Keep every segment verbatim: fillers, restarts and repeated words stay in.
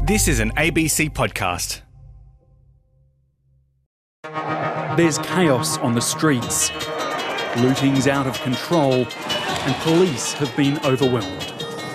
This is an A B C podcast. There's chaos on the streets. Looting's out of control and police have been overwhelmed.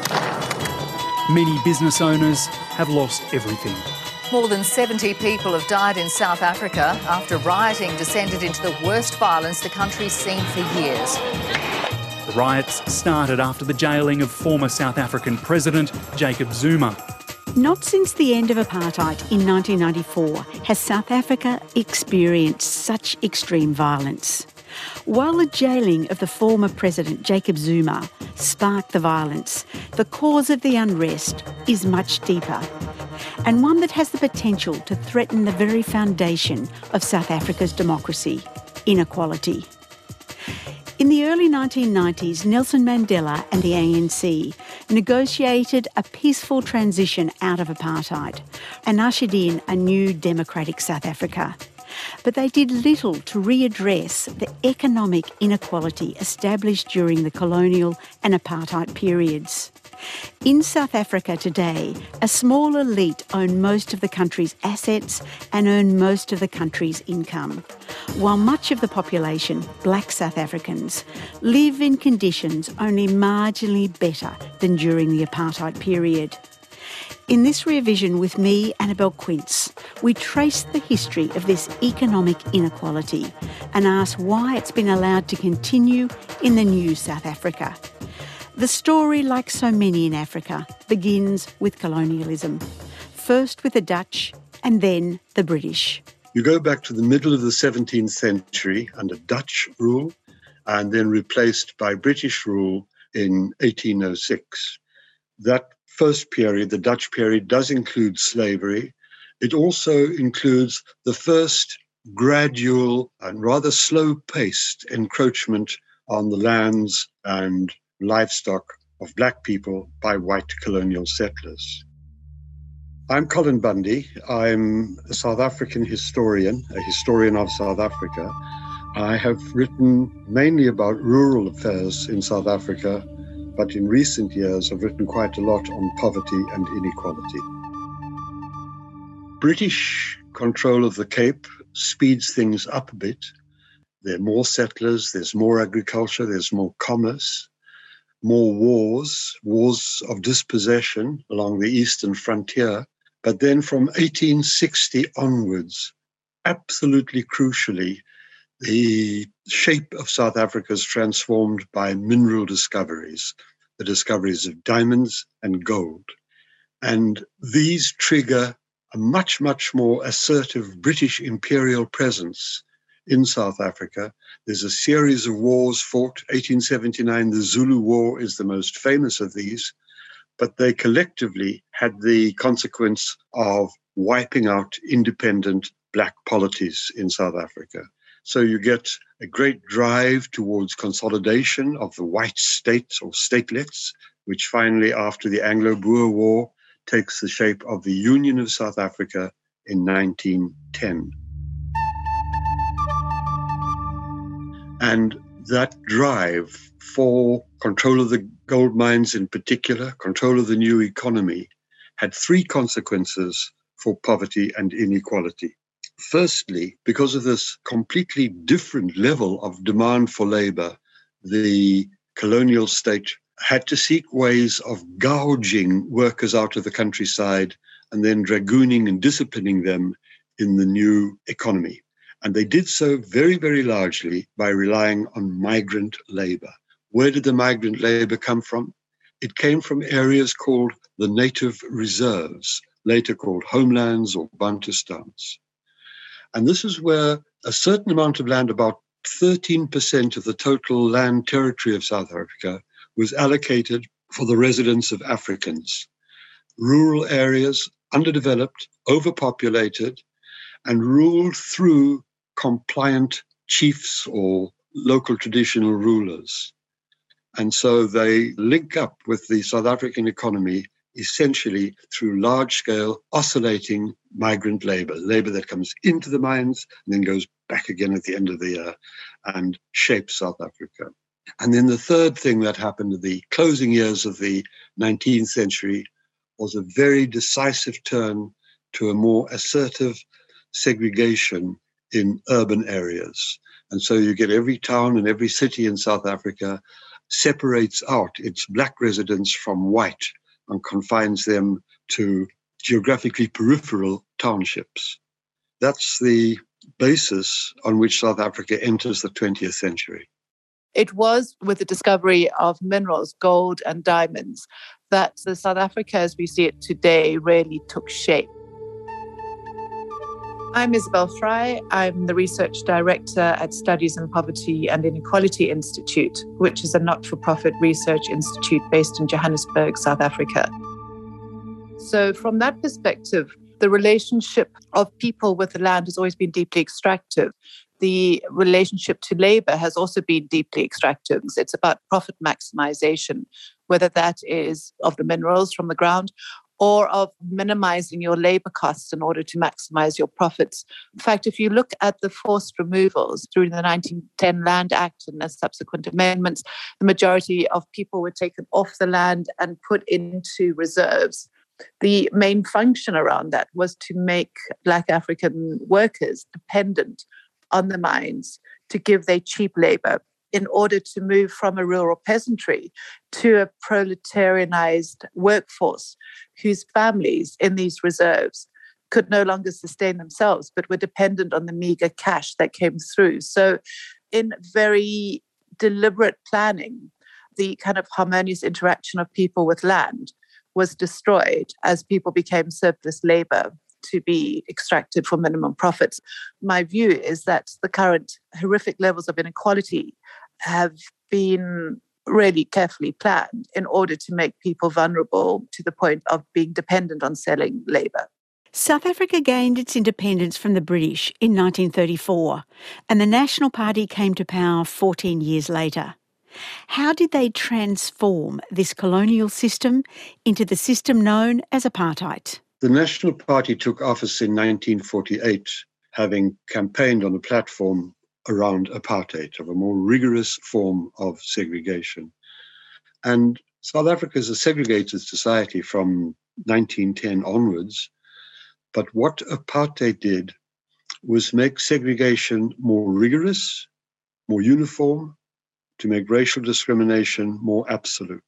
Many business owners have lost everything. More than seventy people have died in South Africa after rioting descended into the worst violence the country's seen for years. The riots started after the jailing of former South African President Jacob Zuma. Not since the end of apartheid in nineteen ninety-four has South Africa experienced such extreme violence. While the jailing of the former President Jacob Zuma sparked the violence, the cause of the unrest is much deeper, and one that has the potential to threaten the very foundation of South Africa's democracy: inequality. In the early nineteen nineties, Nelson Mandela and the A N C negotiated a peaceful transition out of apartheid and ushered in a new democratic South Africa. But they did little to readdress the economic inequality established during the colonial and apartheid periods. In South Africa today, a small elite own most of the country's assets and earn most of the country's income, while much of the population, black South Africans, live in conditions only marginally better than during the apartheid period. In this rear vision with me, Annabelle Quince, we trace the history of this economic inequality and ask why it's been allowed to continue in the new South Africa. The story, like so many in Africa, begins with colonialism. First with the Dutch and then the British. You go back to the middle of the seventeenth century under Dutch rule and then replaced by British rule in eighteen oh six. That first period, the Dutch period, does include slavery. It also includes the first gradual and rather slow-paced encroachment on the lands and livestock of black people by white colonial settlers. I'm Colin Bundy. I'm a South African historian, a historian of South Africa. I have written mainly about rural affairs in South Africa, but in recent years I've written quite a lot on poverty and inequality. British control of the Cape speeds things up a bit. There are more settlers, there's more agriculture, there's more commerce, more wars, wars of dispossession along the eastern frontier. But then from eighteen sixty onwards, absolutely crucially, the shape of South Africa is transformed by mineral discoveries, the discoveries of diamonds and gold. And these trigger a much, much more assertive British imperial presence in South Africa. There's a series of wars fought. eighteen seventy-nine, the Zulu War is the most famous of these, but they collectively had the consequence of wiping out independent black polities in South Africa. So you get a great drive towards consolidation of the white states or statelets, which finally, after the Anglo-Boer War, takes the shape of the Union of South Africa in nineteen ten. And that drive for control of the gold mines in particular, control of the new economy, had three consequences for poverty and inequality. Firstly, because of this completely different level of demand for labor, the colonial state had to seek ways of gouging workers out of the countryside and then dragooning and disciplining them in the new economy. And they did so very, very largely by relying on migrant labor. Where did the migrant labor come from? It came from areas called the native reserves, later called homelands or Bantustans. And this is where a certain amount of land, about thirteen percent of the total land territory of South Africa, was allocated for the residence of Africans. Rural areas, underdeveloped, overpopulated, and ruled through compliant chiefs or local traditional rulers. And so they link up with the South African economy essentially through large-scale oscillating migrant labor, labor that comes into the mines and then goes back again at the end of the year and shapes South Africa. And then the third thing that happened in the closing years of the nineteenth century was a very decisive turn to a more assertive segregation in urban areas. And so you get every town and every city in South Africa separates out its black residents from white and confines them to geographically peripheral townships. That's the basis on which South Africa enters the twentieth century. It was with the discovery of minerals, gold and diamonds, that the South Africa as we see it today really took shape. I'm Isabel Fry. I'm the Research Director at Studies in Poverty and Inequality Institute, which is a not-for-profit research institute based in Johannesburg, South Africa. So from that perspective, the relationship of people with the land has always been deeply extractive. The relationship to labor has also been deeply extractive. It's about profit maximization, whether that is of the minerals from the ground or of minimizing your labor costs in order to maximize your profits. In fact, if you look at the forced removals through the nineteen ten Land Act and the subsequent amendments, the majority of people were taken off the land and put into reserves. The main function around that was to make Black African workers dependent on the mines to give their cheap labor in order to move from a rural peasantry to a proletarianized workforce whose families in these reserves could no longer sustain themselves, but were dependent on the meager cash that came through. So in very deliberate planning, the kind of harmonious interaction of people with land was destroyed as people became surplus labor to be extracted for minimum profits. My view is that the current horrific levels of inequality have been really carefully planned in order to make people vulnerable to the point of being dependent on selling labour. South Africa gained its independence from the British in nineteen thirty-four, and the National Party came to power fourteen years later. How did they transform this colonial system into the system known as apartheid? The National Party took office in nineteen forty-eight, having campaigned on a platform around apartheid, of a more rigorous form of segregation. And South Africa is a segregated society from nineteen ten onwards, but what apartheid did was make segregation more rigorous, more uniform, to make racial discrimination more absolute.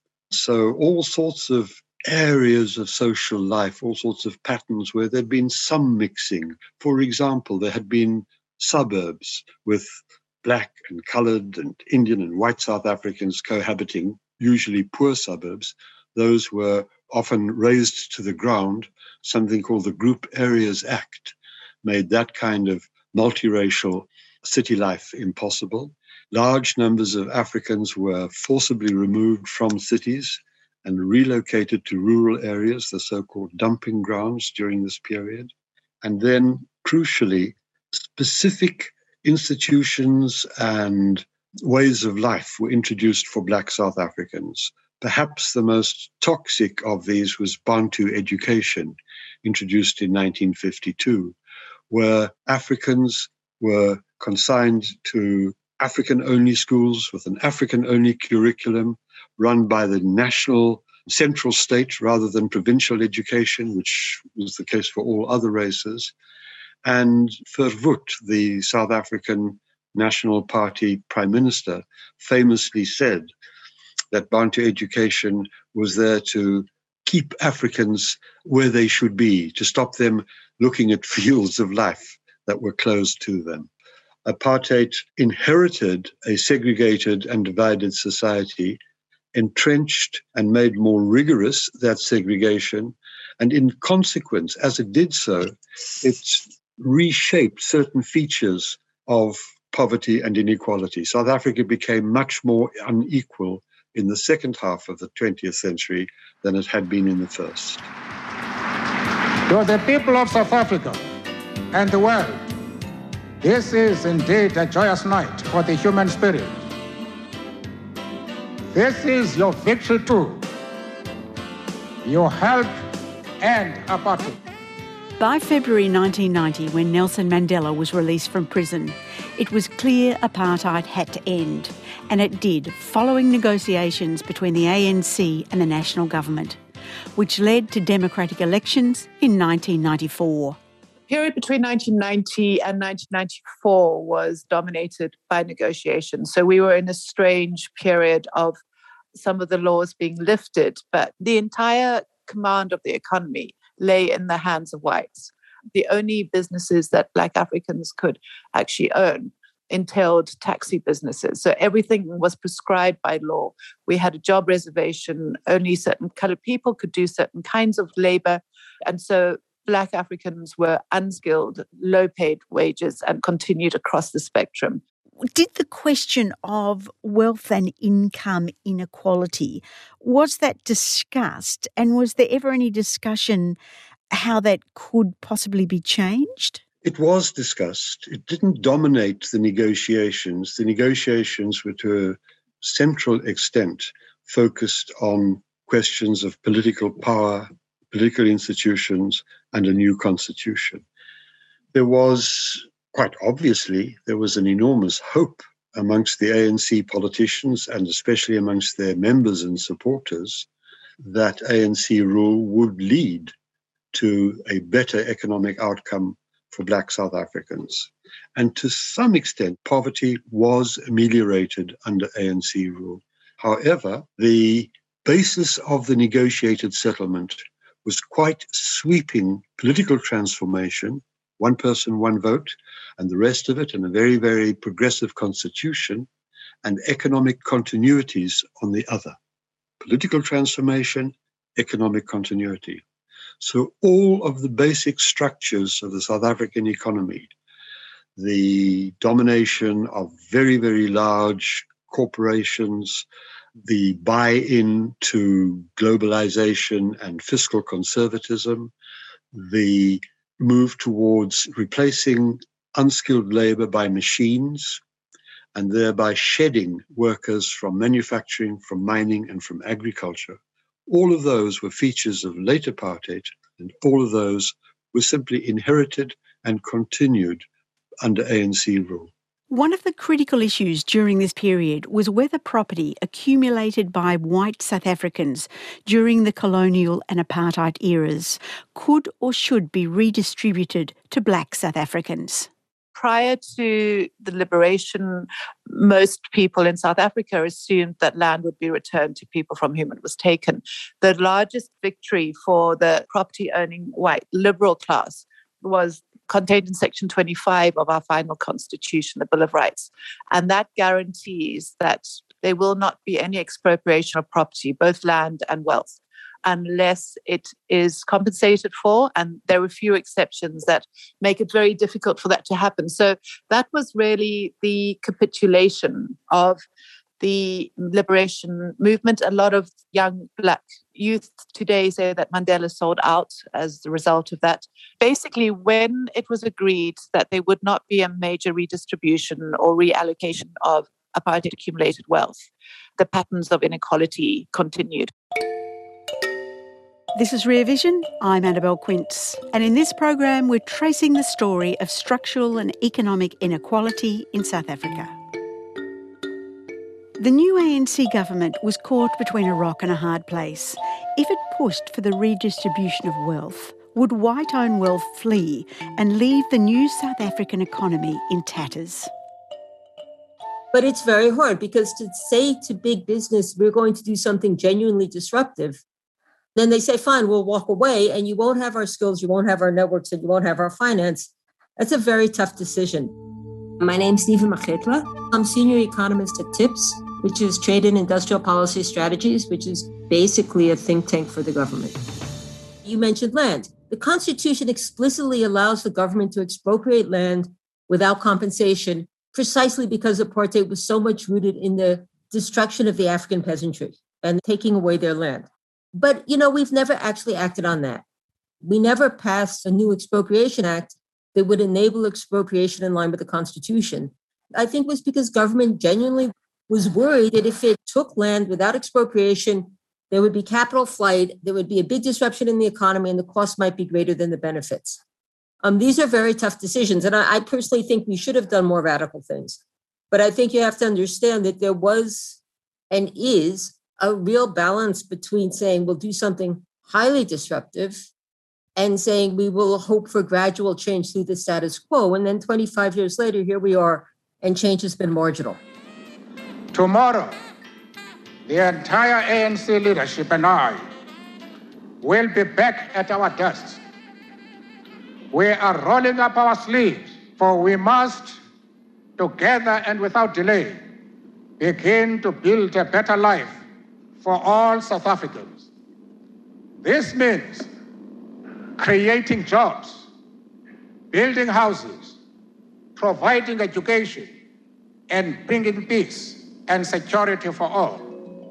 So all sorts of areas of social life, all sorts of patterns where there'd been some mixing. For example, there had been suburbs with black and coloured and Indian and white South Africans cohabiting, usually poor suburbs. Those were often razed to the ground. Something called the Group Areas Act made that kind of multiracial city life impossible. Large numbers of Africans were forcibly removed from cities and relocated to rural areas, the so-called dumping grounds during this period. And then, crucially, specific institutions and ways of life were introduced for Black South Africans. Perhaps the most toxic of these was Bantu education, introduced in nineteen fifty-two, where Africans were consigned to African-only schools with an African-only curriculum run by the national central state rather than provincial education, which was the case for all other races. And Verwoerd, the South African National Party Prime Minister, famously said that Bantu education was there to keep Africans where they should be, to stop them looking at fields of life that were closed to them. Apartheid inherited a segregated and divided society, entrenched and made more rigorous that segregation, and in consequence, as it did so, it reshaped certain features of poverty and inequality. South Africa became much more unequal in the second half of the twentieth century than it had been in the first. To the people of South Africa and the world, this is indeed a joyous night for the human spirit. This is your victory too. Your help and apartheid. By February nineteen ninety, when Nelson Mandela was released from prison, it was clear apartheid had to end, and it did, following negotiations between the A N C and the national government. which led to democratic elections in nineteen ninety-four. The period between nineteen ninety and nineteen ninety-four was dominated by negotiations. So we were in a strange period of some of the laws being lifted, but the entire command of the economy lay in the hands of whites. The only businesses that Black Africans could actually own entailed taxi businesses. So everything was prescribed by law. We had a job reservation. Only certain colored people could do certain kinds of labor. And so Black Africans were unskilled, low-paid wages and continued across the spectrum. Did the question of wealth and income inequality, was that discussed? And was there ever any discussion how that could possibly be changed? It was discussed. It didn't dominate the negotiations. The negotiations were to a central extent focused on questions of political power, political institutions, and a new constitution. There was, quite obviously, there was an enormous hope amongst the A N C politicians and especially amongst their members and supporters that A N C rule would lead to a better economic outcome for Black South Africans. And to some extent, poverty was ameliorated under A N C rule. However, the basis of the negotiated settlement was quite sweeping political transformation, one person, one vote, and the rest of it in a very, very progressive constitution, and economic continuities on the other. Political transformation, economic continuity. So all of the basic structures of the South African economy, the domination of very, very large corporations, the buy-in to globalization and fiscal conservatism, the move towards replacing unskilled labor by machines, and thereby shedding workers from manufacturing, from mining, and from agriculture. All of those were features of late apartheid, and all of those were simply inherited and continued under A N C rule. One of the critical issues during this period was whether property accumulated by white South Africans during the colonial and apartheid eras could or should be redistributed to Black South Africans. Prior to the liberation, most people in South Africa assumed that land would be returned to people from whom it was taken. The largest victory for the property-owning white liberal class was contained in Section twenty-five of our final constitution, the Bill of Rights. And that guarantees that there will not be any expropriation of property, both land and wealth, unless it is compensated for. And there were a few exceptions that make it very difficult for that to happen. So that was really the capitulation of the liberation movement. A lot of young Black youth today say that Mandela sold out as the result of that. Basically, when it was agreed that there would not be a major redistribution or reallocation of apartheid accumulated wealth, the patterns of inequality continued. This is Rear Vision. I'm Annabelle Quince. And in this program, we're tracing the story of structural and economic inequality in South Africa. The new A N C government was caught between a rock and a hard place. If it pushed for the redistribution of wealth, would white-owned wealth flee and leave the new South African economy in tatters? But it's very hard because to say to big business, we're going to do something genuinely disruptive, then they say, fine, we'll walk away and you won't have our skills, you won't have our networks, and you won't have our finance. That's a very tough decision. My name's Stephen Makgetla. I'm senior economist at TIPS, which is Trade and Industrial Policy Strategies, which is basically a think tank for the government. You mentioned land. The Constitution explicitly allows the government to expropriate land without compensation, precisely because apartheid was so much rooted in the destruction of the African peasantry and taking away their land. But, you know, we've never actually acted on that. We never passed a new expropriation act that would enable expropriation in line with the Constitution. I think it was because government genuinely was worried that if it took land without expropriation, there would be capital flight, there would be a big disruption in the economy, and the cost might be greater than the benefits. Um, these are very tough decisions. And I, I personally think we should have done more radical things. But I think you have to understand that there was and is a real balance between saying we'll do something highly disruptive, and saying we will hope for gradual change through the status quo. And then twenty-five years later, here we are, and change has been marginal. Tomorrow, the entire A N C leadership and I will be back at our desks. We are rolling up our sleeves, for we must, together and without delay, begin to build a better life for all South Africans. This means creating jobs, building houses, providing education, and bringing peace and security for all.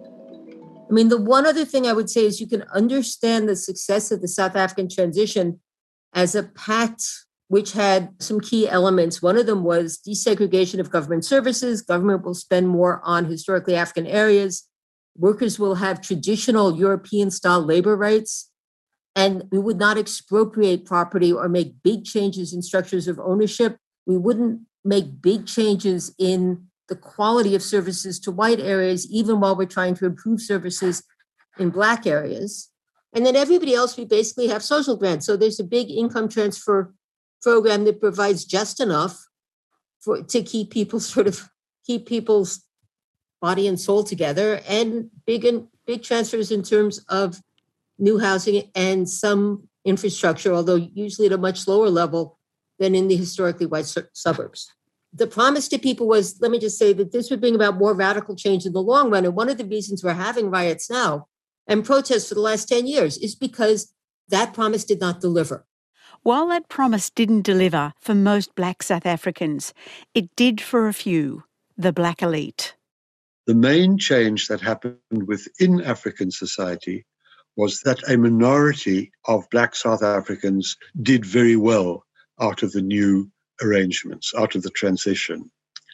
I mean, the one other thing I would say is you can understand the success of the South African transition as a pact which had some key elements. One of them was desegregation of government services. Government will spend more on historically African areas. Workers will have traditional European-style labor rights. And we would not expropriate property or make big changes in structures of ownership. We wouldn't make big changes in the quality of services to white areas, even while we're trying to improve services in Black areas. And then everybody else, we basically have social grants. So there's a big income transfer program that provides just enough for to keep people sort of keep people's body and soul together, and big and big transfers in terms of new housing and some infrastructure, although usually at a much lower level than in the historically white su- suburbs. The promise to people was, let me just say that this would bring about more radical change in the long run. And one of the reasons we're having riots now and protests for the last ten years is because that promise did not deliver. While that promise didn't deliver for most Black South Africans, it did for a few, the Black elite. The main change that happened within African society was that a minority of Black South Africans did very well out of the new arrangements, out of the transition.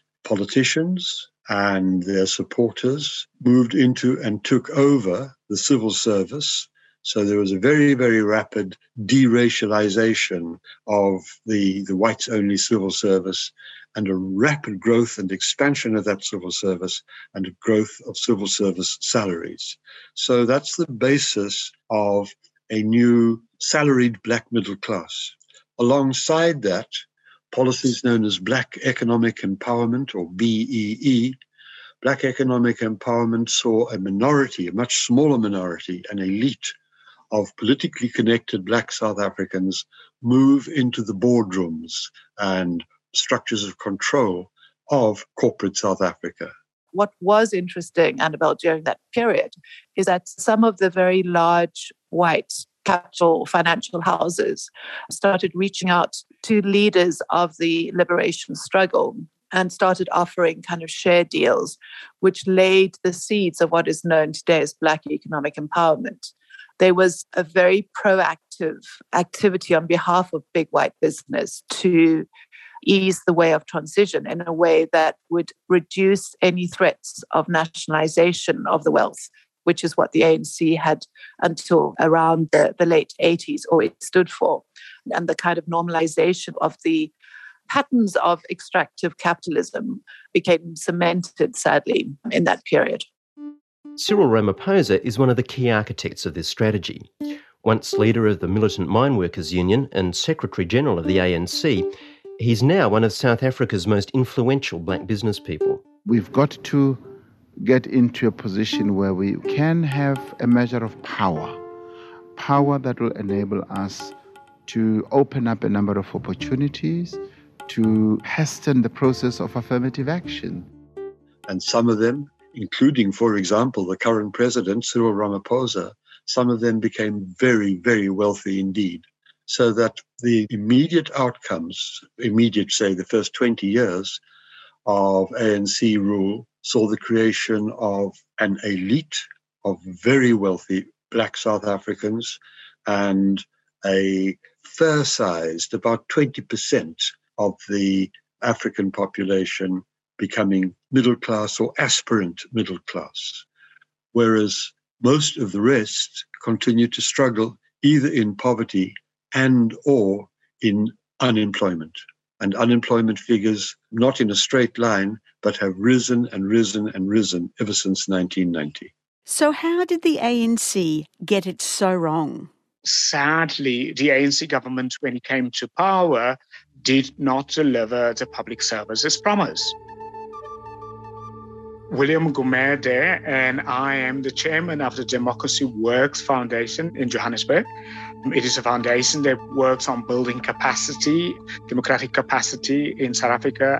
Politicians and their supporters moved into and took over the civil service. So there was a very, very rapid deracialization of the, the whites-only civil service, and a rapid growth and expansion of that civil service, and a growth of civil service salaries. So that's the basis of a new salaried Black middle class. Alongside that, policies known as Black Economic Empowerment, or B E E, Black Economic Empowerment saw a minority, a much smaller minority, an elite of politically connected Black South Africans move into the boardrooms and structures of control of corporate South Africa. What was interesting, Annabelle, during that period is that some of the very large white capital financial houses started reaching out to leaders of the liberation struggle and started offering kind of share deals, which laid the seeds of what is known today as Black economic empowerment. There was a very proactive activity on behalf of big white business to ease the way of transition in a way that would reduce any threats of nationalization of the wealth, which is what the A N C had until around the, the late eighties, or it stood for, and the kind of normalization of the patterns of extractive capitalism became cemented, sadly, in that period. Cyril Ramaphosa is one of the key architects of this strategy. Once leader of the Militant Mine Workers Union and Secretary-General of the A N C, he's now one of South Africa's most influential Black business people. We've got to get into a position where we can have a measure of power, power that will enable us to open up a number of opportunities, to hasten the process of affirmative action. And some of them, including, for example, the current president, Cyril Ramaphosa, some of them became very, very wealthy indeed. So that the immediate outcomes, immediate, say, the first twenty years of A N C rule, saw the creation of an elite of very wealthy Black South Africans and a fair-sized, about twenty percent of the African population becoming middle class or aspirant middle class, whereas most of the rest continue to struggle either in poverty and or in unemployment. And unemployment figures, not in a straight line, but have risen and risen and risen ever since nineteen ninety. So how did the A N C get it so wrong? Sadly, the A N C government, when it came to power, did not deliver the public services promise. William Gumede and I am the chairman of the Democracy Works Foundation in Johannesburg. It is a foundation that works on building capacity, democratic capacity in South Africa.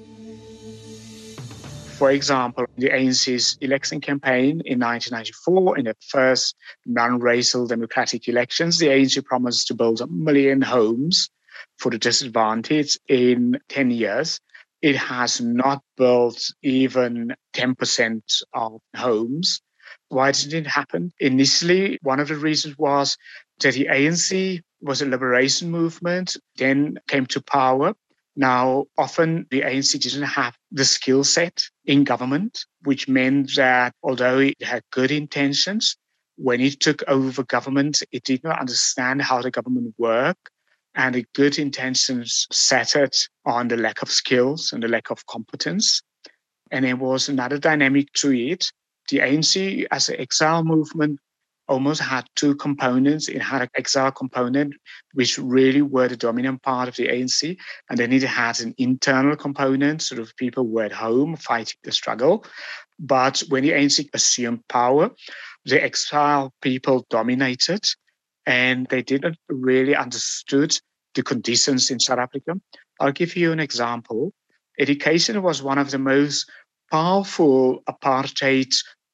For example, the A N C's election campaign in nineteen ninety-four, in the first non-racial democratic elections, the A N C promised to build a million homes for the disadvantaged in ten years. It has not built even ten percent of homes. Why did it happen? Initially, one of the reasons was that the A N C was a liberation movement, then came to power. Now, often the A N C didn't have the skill set in government, which meant that although it had good intentions, when it took over government, it did not understand how the government worked. And the good intentions centered on the lack of skills and the lack of competence. And there was another dynamic to it. The A N C, as an exile movement, almost had two components. It had an exile component, which really were the dominant part of the A N C. And then it had an internal component, sort of people were at home fighting the struggle. But when the A N C assumed power, the exile people dominated. And they didn't really understood the conditions in South Africa. I'll give you an example. Education was one of the most powerful apartheid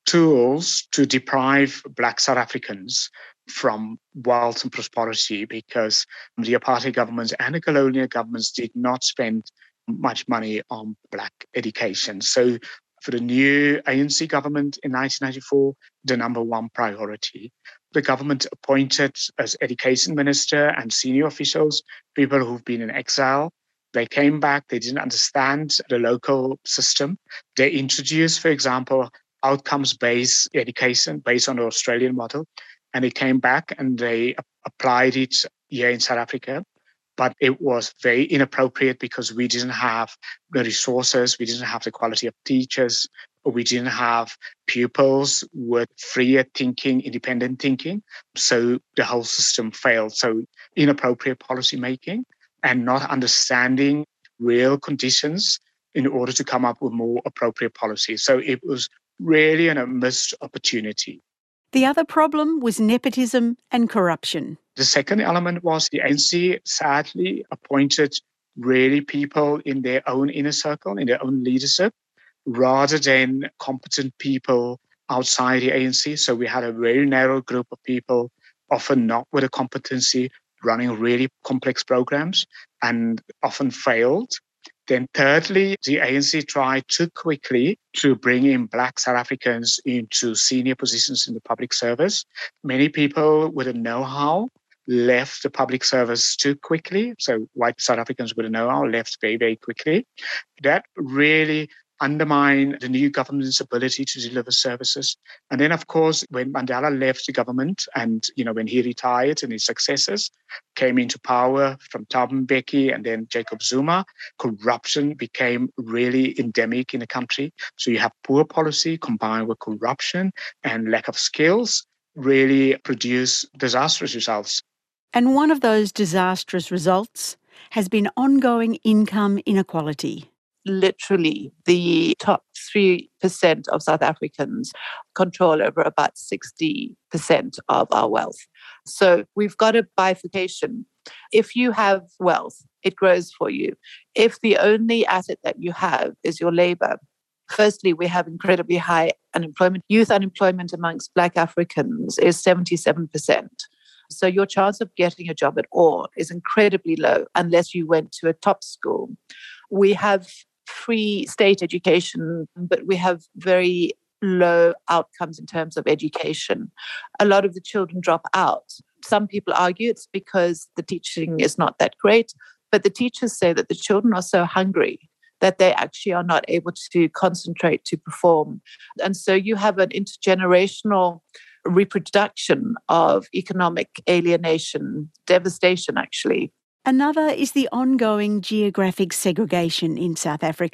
tools to deprive Black South Africans from wealth and prosperity, because the apartheid governments and the colonial governments did not spend much money on Black education. So for the new A N C government in nineteen ninety-four, the number one priority. The government appointed as education minister and senior officials people who've been in exile. They came back, they didn't understand the local system. They introduced, for example, outcomes-based education based on the Australian model. And they came back and they applied it here in South Africa. But it was very inappropriate because we didn't have the resources, we didn't have the quality of teachers, we didn't have pupils with freer thinking, independent thinking. So the whole system failed. So inappropriate policy making and not understanding real conditions in order to come up with more appropriate policy. So it was really a missed opportunity. The other problem was nepotism and corruption. The second element was the A N C sadly appointed really people in their own inner circle, in their own leadership, rather than competent people outside the A N C. So we had a very narrow group of people, often not with a competency, running really complex programs and often failed. Then thirdly, the A N C tried too quickly to bring in Black South Africans into senior positions in the public service. Many people with a know-how left the public service too quickly. So white South Africans with a know-how left very, very quickly. That really undermined the new government's ability to deliver services. And then, of course, when Mandela left the government and, you know, when he retired and his successors came into power from Thabo Mbeki and then Jacob Zuma, corruption became really endemic in the country. So you have poor policy combined with corruption and lack of skills really produce disastrous results. And one of those disastrous results has been ongoing income inequality. Literally, the top three percent of South Africans control over about sixty percent of our wealth. So we've got a bifurcation. If you have wealth, it grows for you. If the only asset that you have is your labor, firstly, we have incredibly high unemployment. Youth unemployment amongst Black Africans is seventy-seven percent. So your chance of getting a job at all is incredibly low unless you went to a top school. We have free state education, but we have very low outcomes in terms of education. A lot of the children drop out. Some people argue it's because the teaching is not that great, but the teachers say that the children are so hungry that they actually are not able to concentrate to perform. And so you have an intergenerational reproduction of economic alienation, devastation, actually. Another is the ongoing geographic segregation in South Africa.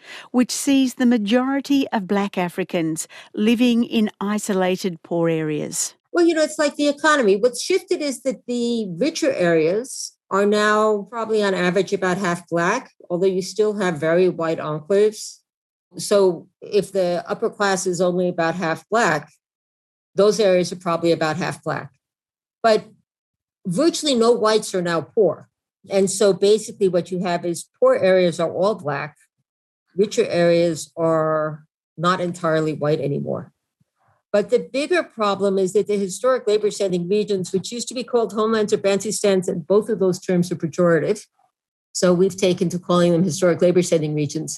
which sees the majority of black Africans living in isolated poor areas. Well, you know, it's like the economy. What's shifted is that the richer areas are now probably on average about half black, although you still have very white enclaves. So if the upper class is only about half black, those areas are probably about half black. But virtually no whites are now poor. And so basically what you have is poor areas are all black, richer areas are not entirely white anymore. But the bigger problem is that the historic labor-sending regions, which used to be called homelands or Bantustans, and both of those terms are pejorative, so we've taken to calling them historic labor-sending regions,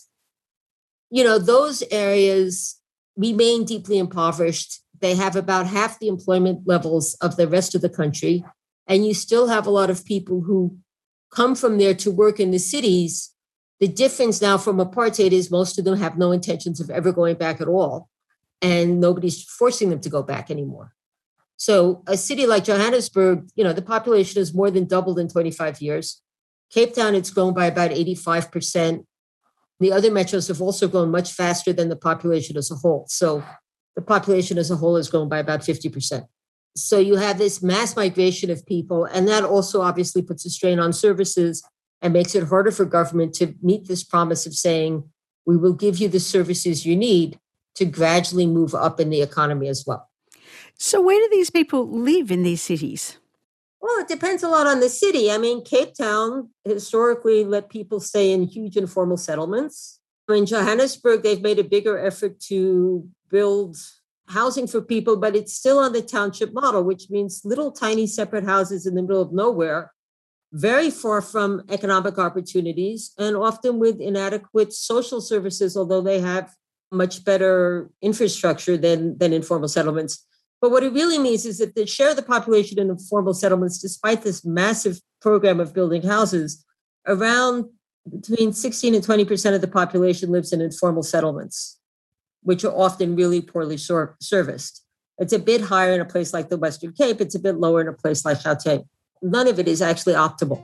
you know, those areas remain deeply impoverished. They have about half the employment levels of the rest of the country, and you still have a lot of people who come from there to work in the cities. The difference now from apartheid is most of them have no intentions of ever going back at all. And nobody's forcing them to go back anymore. So a city like Johannesburg, you know, the population has more than doubled in twenty-five years. Cape Town, it's grown by about eighty-five percent. The other metros have also grown much faster than the population as a whole. So the population as a whole has grown by about fifty percent. So you have this mass migration of people, and that also obviously puts a strain on services and makes it harder for government to meet this promise of saying, we will give you the services you need to gradually move up in the economy as well. So where do these people live in these cities? Well, it depends a lot on the city. I mean, Cape Town historically let people stay in huge informal settlements. In Johannesburg, they've made a bigger effort to build housing for people, but it's still on the township model, which means little tiny separate houses in the middle of nowhere, very far from economic opportunities, and often with inadequate social services, although they have much better infrastructure than, than informal settlements. But what it really means is that the share of the population in informal settlements, despite this massive program of building houses, around between sixteen and twenty percent of the population lives in informal settlements, which are often really poorly sor- serviced. It's a bit higher in a place like the Western Cape. It's a bit lower in a place like Gauteng. None of it is actually optimal.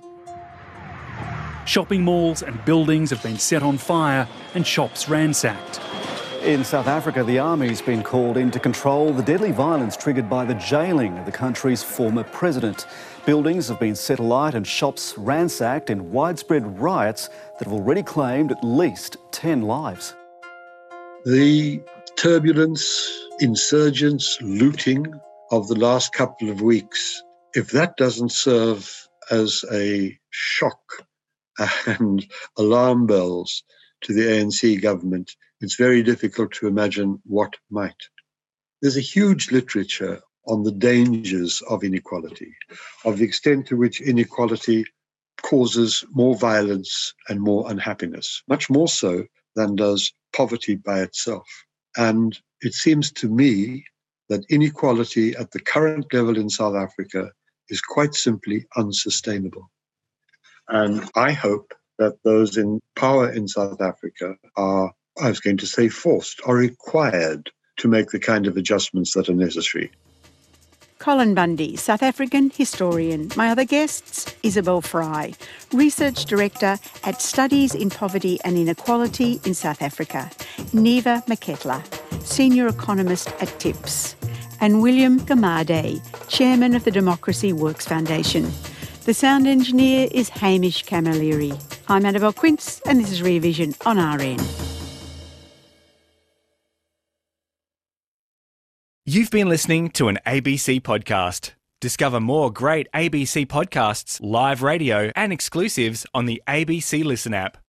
Shopping malls and buildings have been set on fire and shops ransacked. In South Africa, the army's been called in to control the deadly violence triggered by the jailing of the country's former president. Buildings have been set alight and shops ransacked in widespread riots that have already claimed at least ten lives. The turbulence, insurgents, looting of the last couple of weeks, if that doesn't serve as a shock and alarm bells to the A N C government, it's very difficult to imagine what might. There's a huge literature on the dangers of inequality, of the extent to which inequality causes more violence and more unhappiness, much more so than does poverty by itself. And it seems to me that inequality at the current level in South Africa is quite simply unsustainable. And I hope that those in power in South Africa are, I was going to say forced, are required to make the kind of adjustments that are necessary. Colin Bundy, South African historian. My other guests, Isabel Fry, Research Director at Studies in Poverty and Inequality in South Africa, Neva Maketla, Senior Economist at TIPS, and William Gamade, Chairman of the Democracy Works Foundation. The sound engineer is Hamish Camilleri. I'm Annabelle Quince, and this is Rear Vision on R N. You've been listening to an A B C podcast. Discover more great A B C podcasts, live radio and exclusives on the A B C Listen app.